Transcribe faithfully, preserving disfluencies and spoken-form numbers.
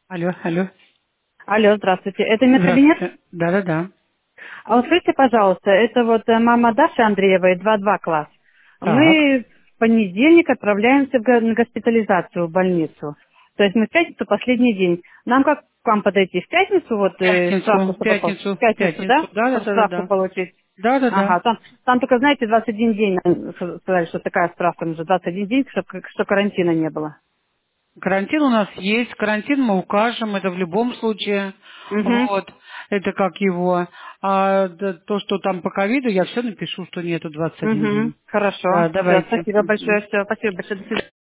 Алло, алло. Алло, здравствуйте. Это медкабинет? Здравствуйте. Да-да-да. А вот скажите, пожалуйста, это вот э, мама Даши Андреевой, два-два класс. Так. Мы в понедельник отправляемся в го- на госпитализацию в больницу. То есть мы в пятницу последний день. Нам как к вам подойти? В пятницу В вот э, справку, пятницу, в чтобы по- в пятницу, в пятницу, да? пятницу. Чтобы справку Да-да-да-да-да. получить. Да-да-да. Ага, там, там только, знаете, двадцать один день нам сказали, что такая справка нужна. двадцать один день, чтобы, что карантина не было. Карантин у нас есть, карантин мы укажем, это в любом случае. Угу. Вот. Это как его. А д- то, что там по ковиду, я все напишу, что нету двадцать один Угу. день. Хорошо. Да, Все, давайте. спасибо Мгм. большое. Все, спасибо большое. До свидания.